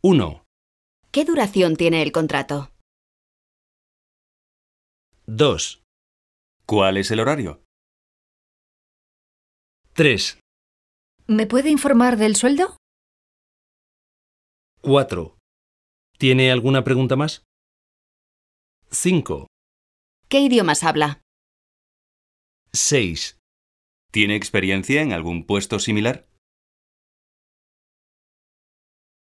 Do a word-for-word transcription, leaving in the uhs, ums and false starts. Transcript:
uno, ¿Qué duración tiene el contrato? dos, ¿Cuál es el horario? tres, ¿Me puede informar del sueldo? cuatro. ¿Tiene alguna pregunta más? cinco, ¿Qué idiomas habla? seis. ¿Tiene experiencia en algún puesto similar?